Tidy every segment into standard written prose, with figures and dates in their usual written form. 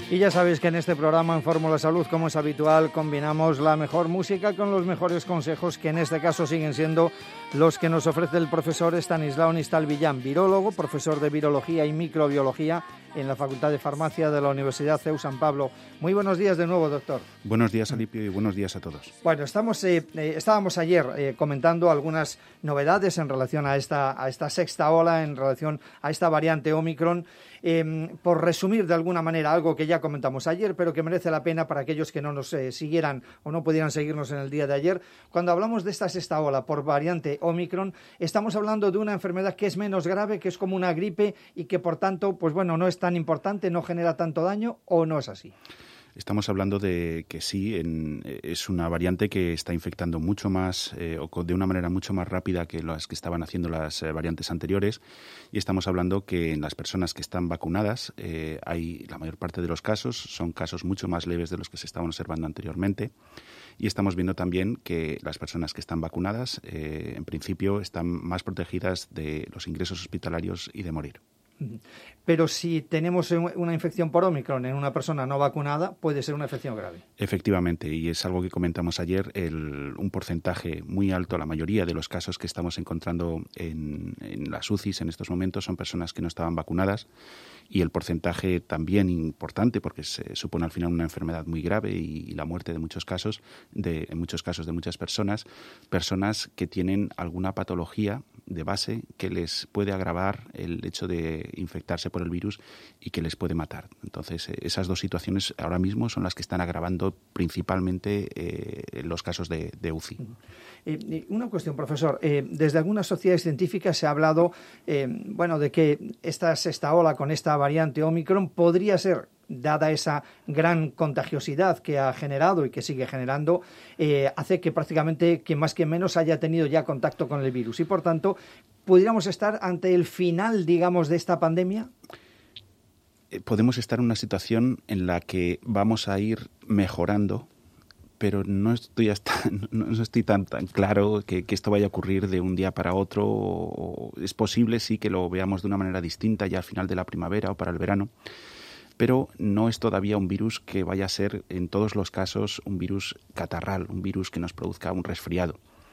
Y ya sabéis que en este programa en Fórmula Salud, como es habitual, combinamos la mejor música con los mejores consejos, que en este caso siguen siendo los que nos ofrece el profesor Estanislao Nistal Villán, virólogo, profesor de virología y microbiología en la Facultad de Farmacia de la Universidad CEU San Pablo. Muy buenos días de nuevo, doctor. Buenos días, Alipio, y buenos días a todos. Bueno, estábamos ayer comentando algunas novedades en relación a esta sexta ola, en relación a esta variante Omicron. Por resumir de alguna manera algo que ya comentamos ayer, pero que merece la pena para aquellos que no nos siguieran o no pudieran seguirnos en el día de ayer. Cuando hablamos de esta sexta ola por variante Omicron, estamos hablando de una enfermedad que es menos grave, que es como una gripe y que por tanto, pues bueno, no es tan importante, no genera tanto daño, ¿o no es así? Estamos hablando de que sí, es una variante que está infectando mucho más o de una manera mucho más rápida que las que estaban haciendo las variantes anteriores, y estamos hablando que en las personas que están vacunadas hay la mayor parte de los casos son casos mucho más leves de los que se estaban observando anteriormente, y estamos viendo también que las personas que están vacunadas en principio están más protegidas de los ingresos hospitalarios y de morir. Pero si tenemos una infección por Omicron en una persona no vacunada, puede ser una infección grave. Efectivamente, y es algo que comentamos ayer, un porcentaje muy alto, la mayoría de los casos que estamos encontrando en las UCIs en estos momentos son personas que no estaban vacunadas, y el porcentaje también importante, porque se supone al final una enfermedad muy grave y la muerte en muchos casos de muchas personas que tienen alguna patología de base que les puede agravar el hecho de infectarse por el virus y que les puede matar. Entonces, esas dos situaciones ahora mismo son las que están agravando principalmente los casos de UCI. Una cuestión, profesor. Desde algunas sociedades científicas se ha hablado de que esta sexta ola con esta variante Omicron podría ser, dada esa gran contagiosidad que ha generado y que sigue generando, hace que prácticamente quien más que menos haya tenido ya contacto con el virus. Y, por tanto, ¿pudiéramos estar ante el final, digamos, de esta pandemia? Podemos estar en una situación en la que vamos a ir mejorando, pero no estoy tan claro que esto vaya a ocurrir de un día para otro. Es posible, sí, que lo veamos de una manera distinta ya al final de la primavera o para el verano, pero no es todavía un virus que vaya a ser, en todos los casos, un virus catarral, un virus que nos produzca un resfriado.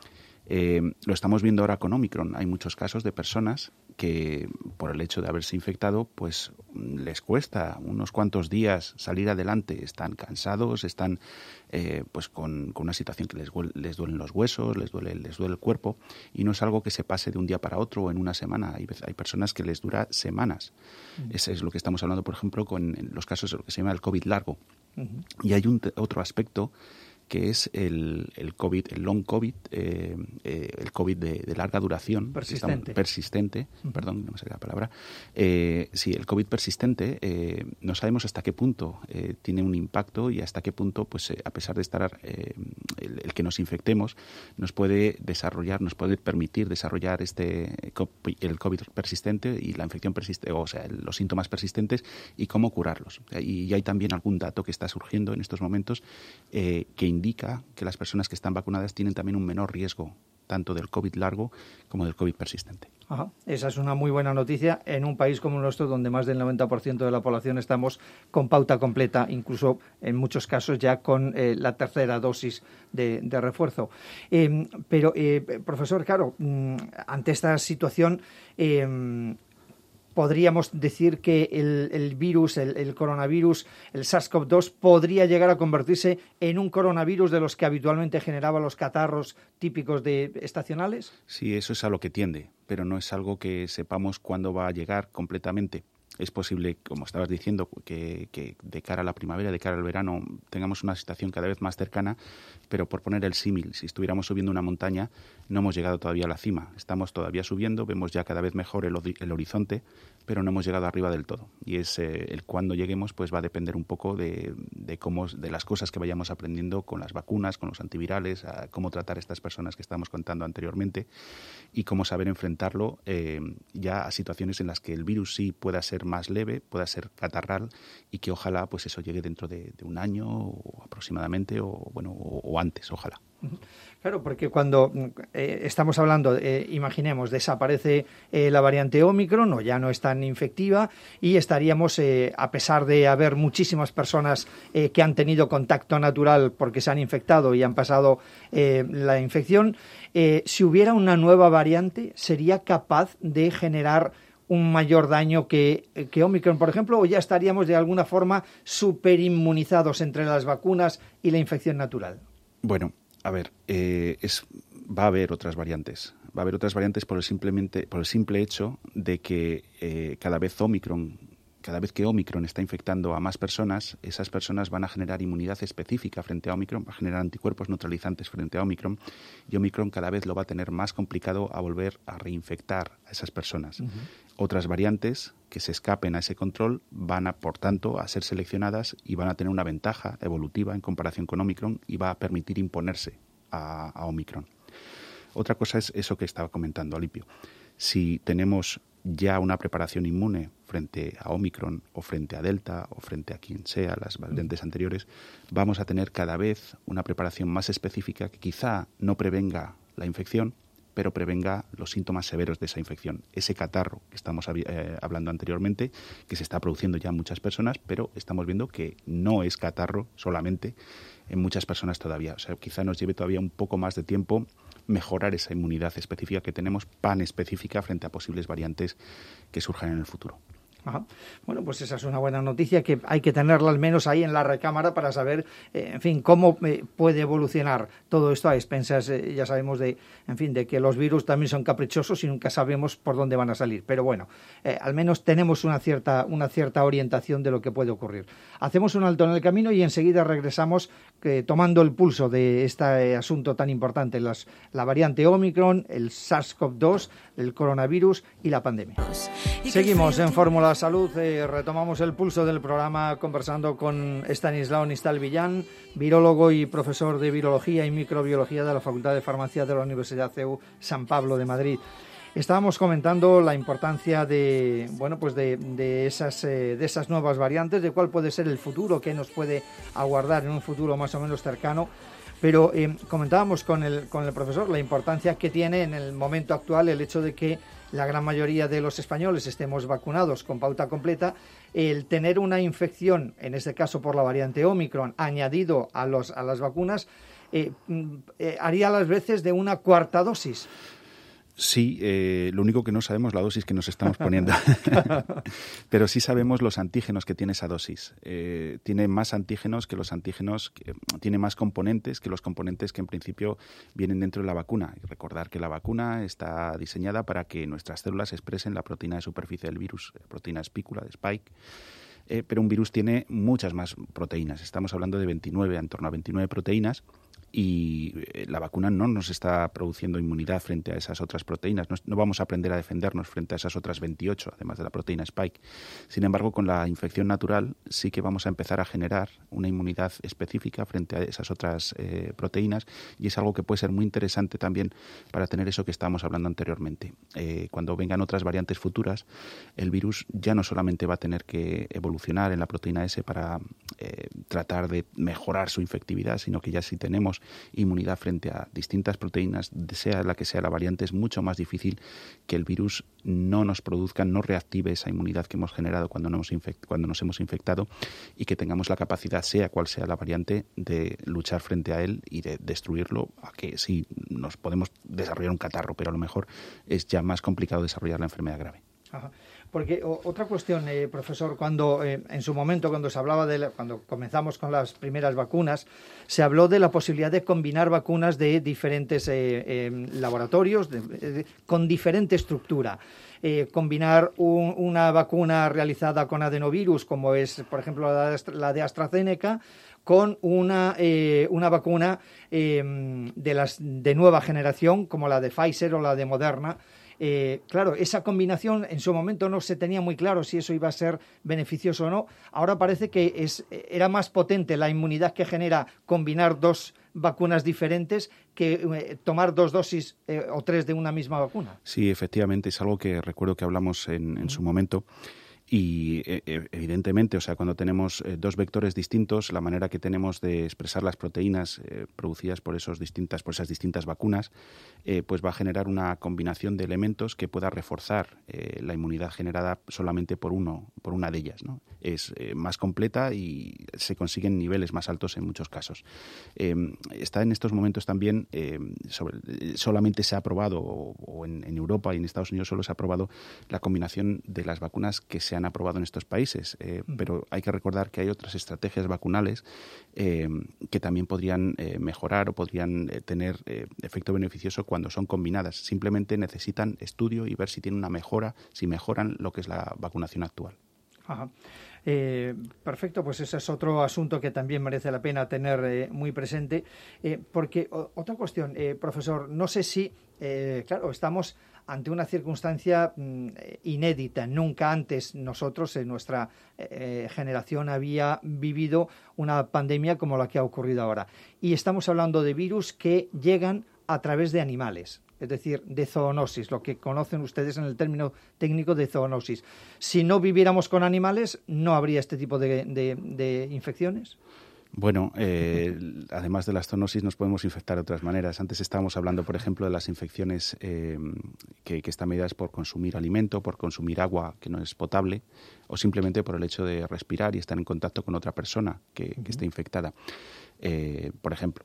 Lo estamos viendo ahora con Omicron. Hay muchos casos de personas que, por el hecho de haberse infectado, pues les cuesta unos cuantos días salir adelante. Están cansados, están pues con una situación que les duelen los huesos, les duele el cuerpo, y no es algo que se pase de un día para otro o en una semana. Hay personas que les dura semanas. Ese es lo que estamos hablando, por ejemplo, con los casos de lo que se llama el COVID largo. Y hay otro aspecto, que es el COVID, el long COVID, el COVID de larga duración. Persistente, perdón, no me sale la palabra. Sí, el COVID persistente, no sabemos hasta qué punto tiene un impacto y hasta qué punto, pues a pesar de estar el que nos infectemos, nos puede permitir desarrollar el COVID persistente y la infección persistente, o sea, los síntomas persistentes, y cómo curarlos. Y hay también algún dato que está surgiendo en estos momentos que indica que las personas que están vacunadas tienen también un menor riesgo tanto del COVID largo como del COVID persistente. Ajá. Esa es una muy buena noticia en un país como el nuestro, donde más del 90% de la población estamos con pauta completa, incluso en muchos casos ya con la tercera dosis de refuerzo. Pero, profesor, claro, ante esta situación, podríamos decir que el virus, el coronavirus, el SARS-CoV-2, podría llegar a convertirse en un coronavirus de los que habitualmente generaba los catarros típicos estacionales. Sí, eso es a lo que tiende, pero no es algo que sepamos cuándo va a llegar completamente. Es posible, como estabas diciendo, que de cara a la primavera, de cara al verano, tengamos una situación cada vez más cercana, pero por poner el símil, si estuviéramos subiendo una montaña, no hemos llegado todavía a la cima. Estamos todavía subiendo, vemos ya cada vez mejor el horizonte, pero no hemos llegado arriba del todo. Y el cuándo lleguemos, pues va a depender un poco de las cosas que vayamos aprendiendo con las vacunas, con los antivirales, a cómo tratar a estas personas que estamos contando anteriormente y cómo saber enfrentarlo ya a situaciones en las que el virus sí pueda ser más leve, pueda ser catarral, y que ojalá pues eso llegue dentro de un año o aproximadamente, o antes, ojalá. Claro, porque cuando estamos hablando, imaginemos, desaparece la variante Omicron o ya no es tan infectiva y estaríamos, a pesar de haber muchísimas personas que han tenido contacto natural porque se han infectado y han pasado la infección, si hubiera una nueva variante, ¿sería capaz de generar un mayor daño que Omicron, por ejemplo, o ya estaríamos de alguna forma superinmunizados entre las vacunas y la infección natural? Bueno, a ver, va a haber otras variantes. Va a haber otras variantes por el simple hecho de que cada vez que Omicron está infectando a más personas, esas personas van a generar inmunidad específica frente a Omicron, va a generar anticuerpos neutralizantes frente a Omicron, y Omicron cada vez lo va a tener más complicado a volver a reinfectar a esas personas. Uh-huh. Otras variantes que se escapen a ese control van por tanto, a ser seleccionadas y van a tener una ventaja evolutiva en comparación con Omicron y va a permitir imponerse a Omicron. Otra cosa es eso que estaba comentando Alipio. Si tenemos ya una preparación inmune frente a Omicron o frente a Delta o frente a quien sea, las variantes anteriores, vamos a tener cada vez una preparación más específica que quizá no prevenga la infección, pero prevenga los síntomas severos de esa infección. Ese catarro que estamos hablando anteriormente, que se está produciendo ya en muchas personas, pero estamos viendo que no es catarro solamente en muchas personas todavía. O sea, quizá nos lleve todavía un poco más de tiempo mejorar esa inmunidad específica que tenemos, panespecífica, frente a posibles variantes que surjan en el futuro. Ajá. Bueno, pues esa es una buena noticia que hay que tenerla al menos ahí en la recámara para saber, en fin, cómo puede evolucionar todo esto a expensas, ya sabemos de que los virus también son caprichosos y nunca sabemos por dónde van a salir. Pero bueno, al menos tenemos una cierta orientación de lo que puede ocurrir. Hacemos un alto en el camino y enseguida regresamos tomando el pulso de este asunto tan importante, la variante Omicron, el SARS-CoV-2, el coronavirus y la pandemia. Seguimos en Fórmula Salud, retomamos el pulso del programa conversando con Estanislao Nistal Villán, virólogo y profesor de virología y microbiología de la Facultad de Farmacia de la Universidad CEU San Pablo de Madrid. Estábamos comentando la importancia de esas nuevas variantes, de cuál puede ser el futuro que nos puede aguardar en un futuro más o menos cercano. Pero comentábamos con el profesor la importancia que tiene en el momento actual el hecho de que la gran mayoría de los españoles estemos vacunados con pauta completa, el tener una infección, en este caso por la variante Omicron, añadido a las vacunas, haría las veces de una cuarta dosis. Sí, lo único que no sabemos es la dosis que nos estamos poniendo. Pero sí sabemos los antígenos que tiene esa dosis. Tiene más antígenos que los antígenos, tiene más componentes que los componentes que en principio vienen dentro de la vacuna. Y recordar que la vacuna está diseñada para que nuestras células expresen la proteína de superficie del virus, la proteína espícula, de Spike. Pero un virus tiene muchas más proteínas. Estamos hablando de en torno a 29 proteínas. Y la vacuna no nos está produciendo inmunidad frente a esas otras proteínas. No vamos a aprender a defendernos frente a esas otras 28, además de la proteína Spike. Sin embargo, con la infección natural sí que vamos a empezar a generar una inmunidad específica frente a esas otras proteínas, y es algo que puede ser muy interesante también para tener eso que estábamos hablando anteriormente. Cuando vengan otras variantes futuras, el virus ya no solamente va a tener que evolucionar en la proteína S para tratar de mejorar su infectividad, sino que ya si tenemos inmunidad frente a distintas proteínas, sea la que sea la variante, es mucho más difícil que el virus no reactive esa inmunidad que hemos generado cuando nos hemos infectado, y que tengamos la capacidad, sea cual sea la variante, de luchar frente a él y de destruirlo. A que sí, nos podemos desarrollar un catarro, pero a lo mejor es ya más complicado desarrollar la enfermedad grave. Ajá. Porque otra cuestión, profesor, cuando en su momento, cuando se hablaba cuando comenzamos con las primeras vacunas, se habló de la posibilidad de combinar vacunas de diferentes laboratorios con diferente estructura. Combinar una vacuna realizada con adenovirus, como es, por ejemplo, la de AstraZeneca, con una vacuna de nueva generación, como la de Pfizer o la de Moderna. Claro, esa combinación en su momento no se tenía muy claro si eso iba a ser beneficioso o no. Ahora parece que era más potente la inmunidad que genera combinar dos vacunas diferentes que tomar dos dosis o tres de una misma vacuna. Sí, efectivamente, es algo que recuerdo que hablamos en su momento. Y evidentemente, o sea, cuando tenemos dos vectores distintos, la manera que tenemos de expresar las proteínas producidas por esas distintas vacunas, pues va a generar una combinación de elementos que pueda reforzar la inmunidad generada solamente por una de ellas, ¿no? Es más completa y se consiguen niveles más altos en muchos casos. Está en estos momentos también, solamente se ha aprobado, o en Europa y en Estados Unidos solo se ha aprobado la combinación de las vacunas que se han aprobado en estos países, pero hay que recordar que hay otras estrategias vacunales que también podrían mejorar o podrían tener efecto beneficioso cuando son combinadas. Simplemente necesitan estudio y ver si tienen una mejora, si mejoran lo que es la vacunación actual. Ajá. Perfecto, pues ese es otro asunto que también merece la pena tener muy presente, porque otra cuestión, profesor, no sé si, claro, estamos ante una circunstancia inédita. Nunca antes nosotros, en nuestra generación, había vivido una pandemia como la que ha ocurrido ahora. Y estamos hablando de virus que llegan a través de animales, es decir, de zoonosis, lo que conocen ustedes en el término técnico de zoonosis. Si no viviéramos con animales, ¿no habría este tipo de infecciones? Bueno, además de las zoonosis nos podemos infectar de otras maneras. Antes estábamos hablando, por ejemplo, de las infecciones que están medidas por consumir alimento, por consumir agua que no es potable, o simplemente por el hecho de respirar y estar en contacto con otra persona que esté infectada. Por ejemplo,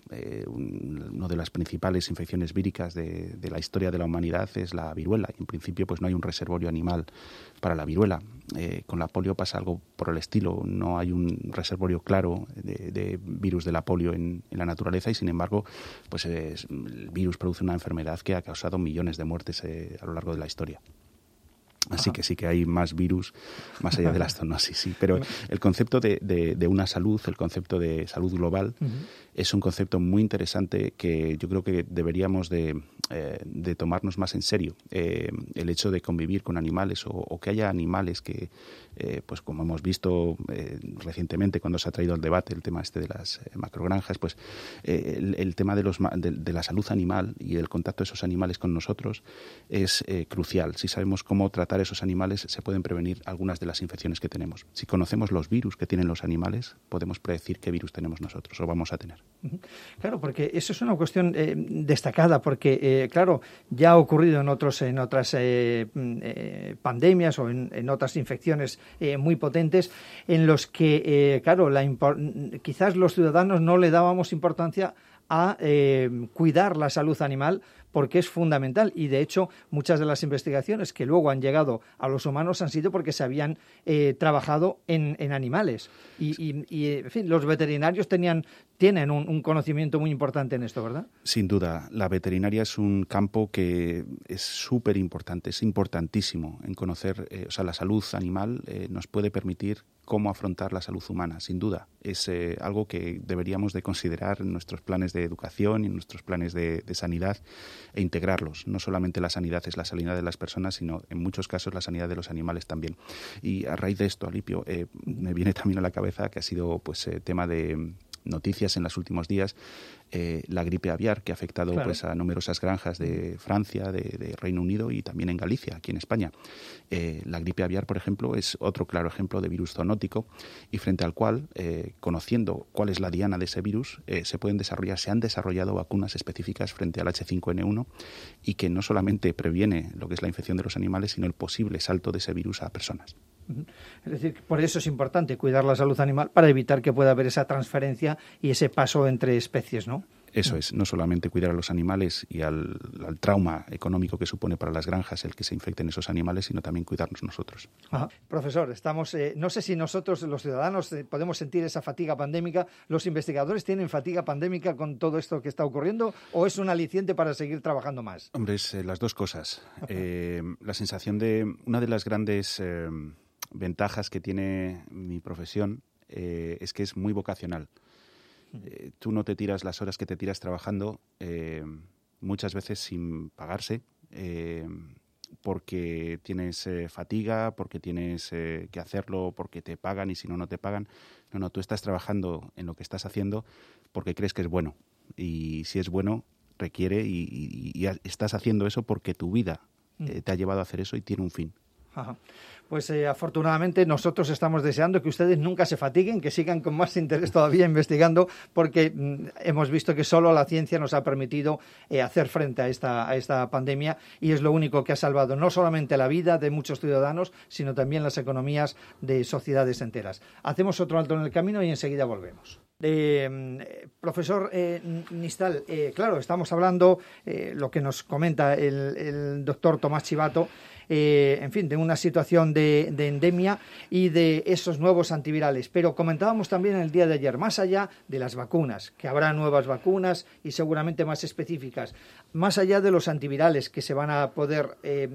una de las principales infecciones víricas de la historia de la humanidad es la viruela. En principio, pues no hay un reservorio animal para la viruela. Con la polio pasa algo por el estilo. No hay un reservorio claro de virus de la polio en la naturaleza y, sin embargo, pues el virus produce una enfermedad que ha causado millones de muertes a lo largo de la historia. Así que sí que hay más virus más allá de la zoonosis, sí. Pero el concepto de una salud, el concepto de salud global, es un concepto muy interesante que yo creo que deberíamos de tomarnos más en serio. El hecho de convivir con animales o que haya animales que, pues como hemos visto recientemente cuando se ha traído al debate el tema de las macrogranjas, pues el tema de la salud animal y el contacto de esos animales con nosotros es crucial. Si sabemos cómo tratar esos animales, se pueden prevenir algunas de las infecciones que tenemos. Si conocemos los virus que tienen los animales, podemos predecir qué virus tenemos nosotros o vamos a tener. Claro, porque eso es una cuestión destacada, porque claro, ya ha ocurrido en otras pandemias o en otras infecciones muy potentes, en los que, claro, quizás los ciudadanos no le dábamos importancia a cuidar la salud animal, porque es fundamental, y de hecho muchas de las investigaciones que luego han llegado a los humanos han sido porque se habían trabajado en animales y en fin, los veterinarios tienen un conocimiento muy importante en esto, ¿verdad? Sin duda, la veterinaria es un campo que es súper importante, es importantísimo en conocer, o sea, la salud animal nos puede permitir cómo afrontar la salud humana, sin duda. Es algo que deberíamos de considerar en nuestros planes de educación y en nuestros planes de sanidad e integrarlos. No solamente la sanidad es la sanidad de las personas, sino en muchos casos la sanidad de los animales también. Y a raíz de esto, Alipio, me viene también a la cabeza que ha sido pues tema de noticias en los últimos días, la gripe aviar, que ha afectado pues a numerosas granjas de Francia, de Reino Unido y también en Galicia, aquí en España. La gripe aviar, por ejemplo, es otro claro ejemplo de virus zoonótico y frente al cual, conociendo cuál es la diana de ese virus, se han desarrollado vacunas específicas frente al H5N1 y que no solamente previene lo que es la infección de los animales, sino el posible salto de ese virus a personas. Es decir, por eso es importante cuidar la salud animal para evitar que pueda haber esa transferencia y ese paso entre especies, ¿no? Eso es, no solamente cuidar a los animales y al trauma económico que supone para las granjas el que se infecten esos animales, sino también cuidarnos nosotros. Ajá. Profesor, no sé si nosotros, los ciudadanos, podemos sentir esa fatiga pandémica. ¿Los investigadores tienen fatiga pandémica con todo esto que está ocurriendo o es un aliciente para seguir trabajando más? Hombre, es las dos cosas. La sensación de una de las grandes ventajas que tiene mi profesión es que es muy vocacional. Tú no te tiras las horas que te tiras trabajando muchas veces sin pagarse porque tienes fatiga, porque tienes que hacerlo, porque te pagan y si no, no te pagan. No, tú estás trabajando en lo que estás haciendo porque crees que es bueno y si es bueno requiere y estás haciendo eso porque tu vida te ha llevado a hacer eso y tiene un fin. Ajá. Pues afortunadamente nosotros estamos deseando que ustedes nunca se fatiguen, que sigan con más interés todavía investigando, porque hemos visto que solo la ciencia nos ha permitido hacer frente a esta pandemia, y es lo único que ha salvado no solamente la vida de muchos ciudadanos, sino también las economías de sociedades enteras. Hacemos otro alto en el camino y enseguida volvemos. Profesor Nistal, claro, estamos hablando, lo que nos comenta el doctor Tomás Chivato, en fin, de una situación de endemia y de esos nuevos antivirales. Pero comentábamos también el día de ayer, más allá de las vacunas, que habrá nuevas vacunas y seguramente más específicas, más allá de los antivirales que se van a poder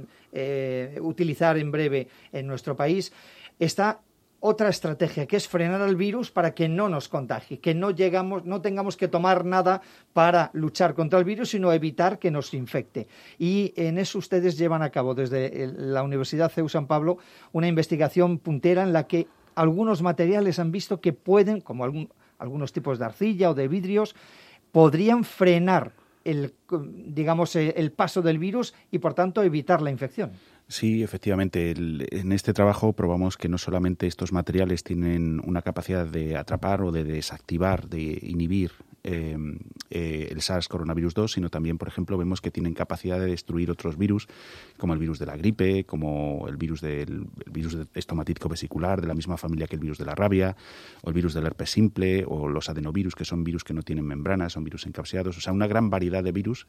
utilizar en breve en nuestro país, está otra estrategia, que es frenar al virus para que no nos contagie, que no tengamos que tomar nada para luchar contra el virus, sino evitar que nos infecte. Y en eso ustedes llevan a cabo desde la Universidad CEU San Pablo una investigación puntera en la que algunos materiales han visto que pueden, como algunos tipos de arcilla o de vidrios, podrían frenar el paso del virus y, por tanto, evitar la infección. Sí, efectivamente. En este trabajo probamos que no solamente estos materiales tienen una capacidad de atrapar o de desactivar, de inhibir el SARS-CoV-2, sino también, por ejemplo, vemos que tienen capacidad de destruir otros virus, como el virus de la gripe, como el virus estomatico vesicular, de la misma familia que el virus de la rabia, o el virus del herpes simple, o los adenovirus, que son virus que no tienen membranas, son virus encapsulados, o sea, una gran variedad de virus,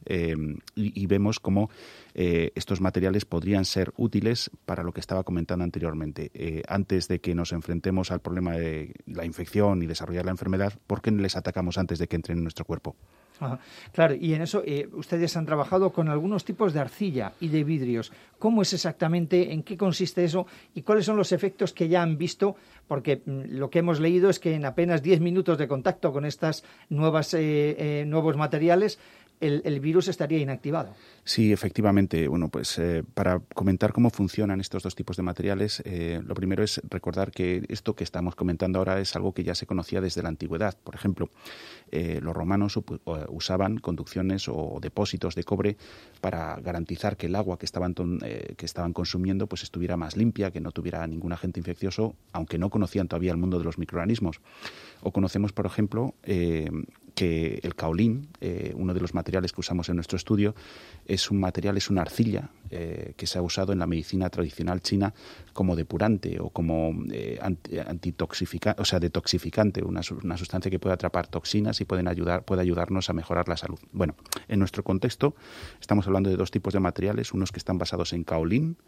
y vemos cómo estos materiales podrían ser útiles para lo que estaba comentando anteriormente. Antes de que nos enfrentemos al problema de la infección y desarrollar la enfermedad, ¿por qué no les atacamos antes de que entren en nuestro cuerpo? Ajá. Claro, y en eso ustedes han trabajado con algunos tipos de arcilla y de vidrios. ¿Cómo es exactamente? ¿En qué consiste eso? ¿Y cuáles son los efectos que ya han visto? Porque lo que hemos leído es que en apenas 10 minutos de contacto con estas nuevos materiales, el virus estaría inactivado. Sí, efectivamente. Bueno, pues para comentar cómo funcionan estos dos tipos de materiales, lo primero es recordar que esto que estamos comentando ahora es algo que ya se conocía desde la antigüedad. Por ejemplo, los romanos usaban conducciones o depósitos de cobre para garantizar que el agua que estaban consumiendo pues estuviera más limpia, que no tuviera ningún agente infeccioso, aunque no conocían todavía el mundo de los microorganismos. O conocemos, por ejemplo, que el kaolín, uno de los materiales que usamos en nuestro estudio, es una arcilla que se ha usado en la medicina tradicional china como depurante o como antitoxificante, o sea, detoxificante, una sustancia que puede atrapar toxinas y puede ayudarnos a mejorar la salud. Bueno, en nuestro contexto estamos hablando de dos tipos de materiales, unos que están basados en kaolín.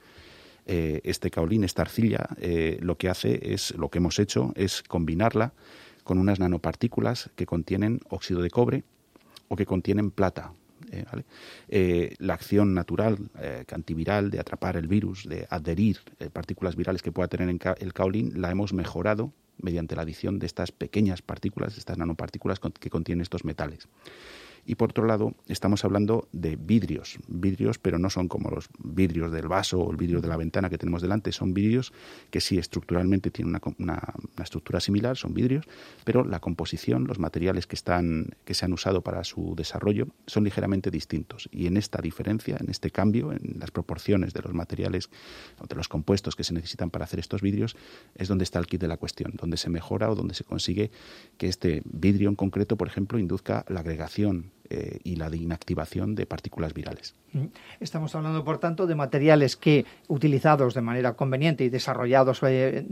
Este kaolín, esta arcilla, lo que hemos hecho es combinarla con unas nanopartículas que contienen óxido de cobre o que contienen plata. ¿Vale? La acción natural antiviral de atrapar el virus, de adherir partículas virales que pueda tener el kaolín, la hemos mejorado mediante la adición de estas pequeñas partículas, estas nanopartículas que contienen estos metales. Y por otro lado, estamos hablando de vidrios, pero no son como los vidrios del vaso o el vidrio de la ventana que tenemos delante, son vidrios que sí estructuralmente tienen una estructura similar, son vidrios, pero la composición, los materiales que se han usado para su desarrollo son ligeramente distintos. Y en esta diferencia, en este cambio, en las proporciones de los materiales o de los compuestos que se necesitan para hacer estos vidrios, es donde está el quid de la cuestión, donde se mejora o donde se consigue que este vidrio en concreto, por ejemplo, induzca la agregación y la inactivación de partículas virales. Estamos hablando, por tanto, de materiales que, utilizados de manera conveniente y desarrollados,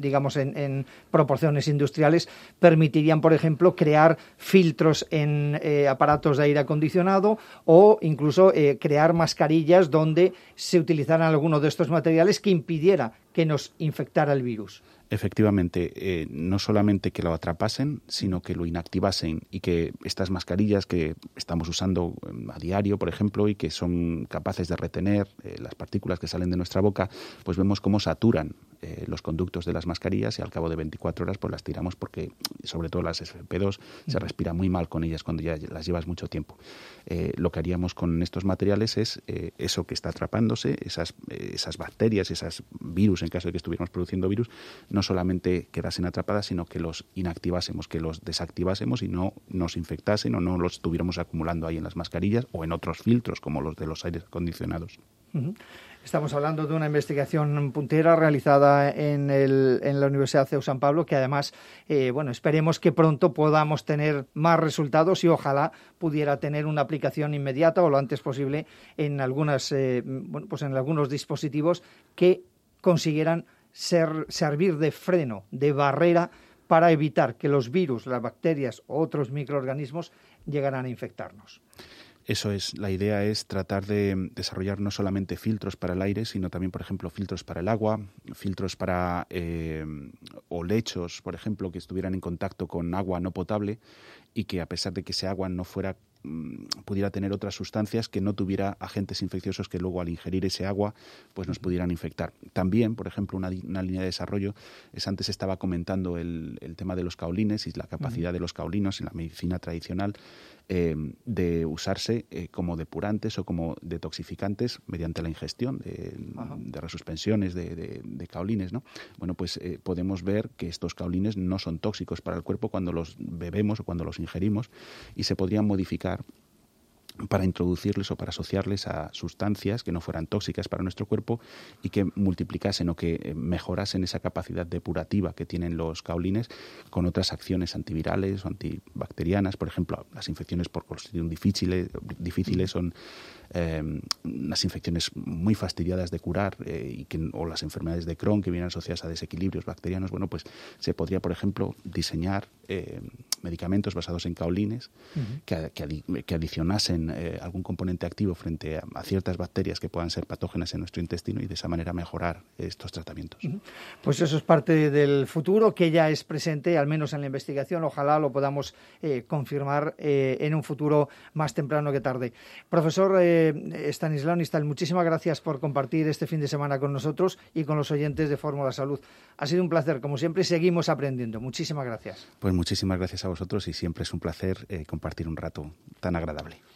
en proporciones industriales, permitirían, por ejemplo, crear filtros en aparatos de aire acondicionado o incluso crear mascarillas donde se utilizaran algunos de estos materiales que impidiera que nos infectara el virus. Efectivamente, no solamente que lo atrapasen, sino que lo inactivasen y que estas mascarillas que estamos usando a diario, por ejemplo, y que son capaces de retener las partículas que salen de nuestra boca, pues vemos cómo saturan los conductos de las mascarillas y al cabo de 24 horas pues las tiramos porque, sobre todo las FP2, se respira muy mal con ellas cuando ya las llevas mucho tiempo. Lo que haríamos con estos materiales es eso que está atrapándose, esas bacterias, esos virus, en caso de que estuviéramos produciendo virus, no solamente quedasen atrapadas, sino que los inactivásemos, que los desactivásemos y no nos infectasen o no los estuviéramos acumulando ahí en las mascarillas o en otros filtros como los de los aires acondicionados. Estamos hablando de una investigación puntera realizada en la Universidad CEU San Pablo, que además, esperemos que pronto podamos tener más resultados y ojalá pudiera tener una aplicación inmediata o lo antes posible en en algunos dispositivos que consiguieran servir de freno, de barrera para evitar que los virus, las bacterias o otros microorganismos llegaran a infectarnos. Eso es, la idea es tratar de desarrollar no solamente filtros para el aire, sino también, por ejemplo, filtros para el agua, filtros para o lechos, por ejemplo, que estuvieran en contacto con agua no potable y que a pesar de que ese agua no pudiera tener otras sustancias, que no tuviera agentes infecciosos que luego al ingerir ese agua pues nos pudieran infectar. También, por ejemplo, una línea de desarrollo antes estaba comentando el tema de los caolines y la capacidad de los caolinos en la medicina tradicional de usarse como depurantes o como detoxificantes mediante la ingestión de resuspensiones de caolines, ¿no? Bueno, pues podemos ver que estos caolines no son tóxicos para el cuerpo cuando los bebemos o cuando los ingerimos y se podrían modificar para introducirles o para asociarles a sustancias que no fueran tóxicas para nuestro cuerpo y que multiplicasen o que mejorasen esa capacidad depurativa que tienen los caolines con otras acciones antivirales o antibacterianas. Por ejemplo, las infecciones por Clostridium difíciles son unas infecciones muy fastidiadas de curar o las enfermedades de Crohn que vienen asociadas a desequilibrios bacterianos. Bueno, pues se podría, por ejemplo, diseñar medicamentos basados en caolines que adicionasen algún componente activo frente a ciertas bacterias que puedan ser patógenas en nuestro intestino y de esa manera mejorar estos tratamientos. Pues eso es parte del futuro que ya es presente, al menos en la investigación. Ojalá lo podamos confirmar en un futuro más temprano que tarde. Profesor Estanislao Nistal, muchísimas gracias por compartir este fin de semana con nosotros y con los oyentes de Fórmula Salud. Ha sido un placer, como siempre, seguimos aprendiendo. Muchísimas gracias. Pues muchísimas gracias a vosotros y siempre es un placer compartir un rato tan agradable.